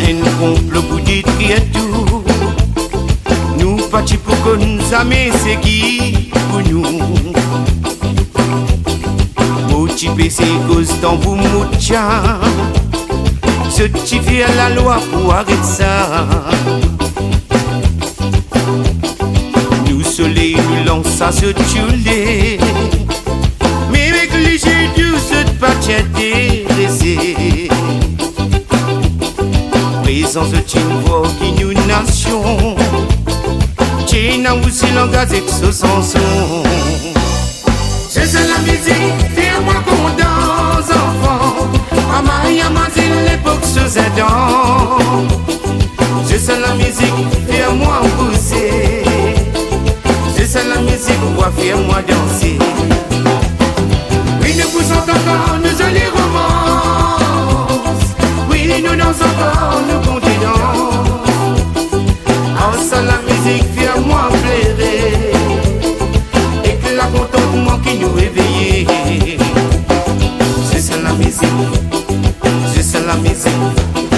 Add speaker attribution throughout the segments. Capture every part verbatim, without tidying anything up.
Speaker 1: imaginer nous complot pour détruire tout. Nous partis pour que nous amis c'est qui pour nous. Motiver c'est cause dans vous moutia. Certifier la loi pour arrêter ça. Nous soleil nous lance à se tuer. Mais avec les jeux du se pas intéressé. Présence de Timbo qui nous nation. China aussi langage exosanson. C'est ça la musique, fais-moi qu'on danse enfant. Maman y a mangé l'époque sous ses dents. C'est ça la musique, fais-moi pousser. C'est ça la musique, fais-moi danser. Oui, nous poussons encore nos jolies romances. Oui, nous dansons encore nos continents. Oh, ça la musique, fais-moi pleurer. Et que la contentement qui nous réveille. C'est ça la musique. C'est ça la musique.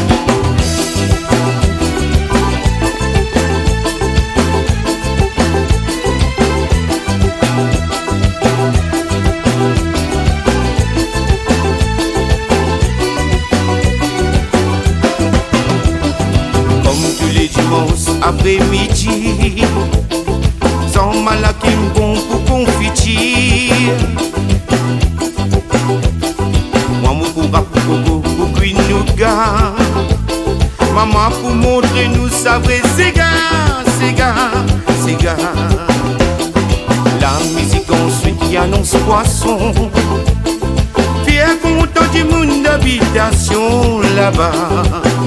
Speaker 1: Après-midi, sans malakim bon pour confiture. Moi, mon pour pour pour pour Quinouga. Maman pour montrer nous ça vrai c'est gars, c'est gars, c'est gars. La musique ensuite qui annonce poisson. Fier content du monde d'habitation là-bas.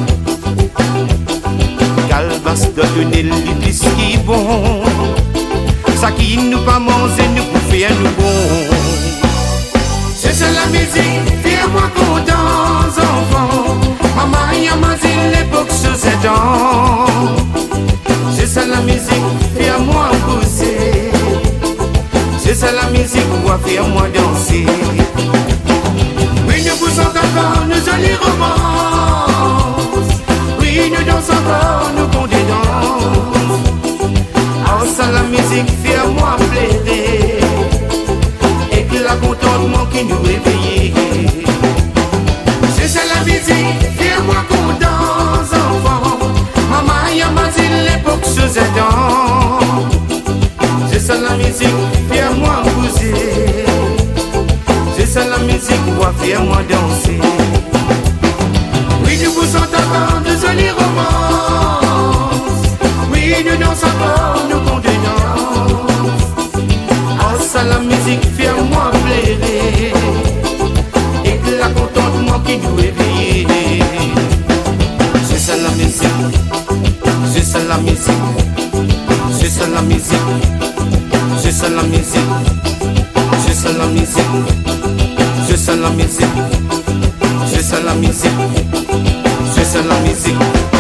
Speaker 1: Calvas de donner l'épice qui bon. Ça qui nous pas manger nous pour faire nous bon. C'est ça la musique, fais-moi qu'on danse enfant. Maman y a mangé l'époque sous ses dents. C'est ça la musique, fais-moi pousser. C'est ça la musique, fais-moi danser. Oui, nous poussons encore nos jolies romances. Oui, nous dansons encore nos contenants. Oh, ça la musique, fais-moi pleurer. Et que la contentement qui nous réveille. C'est ça la musique, fais-moi qu'on danse enfant. Maman y a mangé l'époque sous ses dents. C'est ça la musique, fais-moi bouger. C'est ça la musique, fais-moi danser. Oui, nous poussons encore de jolies romances. Oui, nous dansons encore nos contenants. Oh, ça la musique, fais-moi pleurer. Et que la contentement qui nous réveille. C'est ça la musique. C'est ça la musique. C'est ça la musique. C'est ça la musique. C'est ça la musique. C'est ça la musique. C'est ça la musique. C'est ça la musique.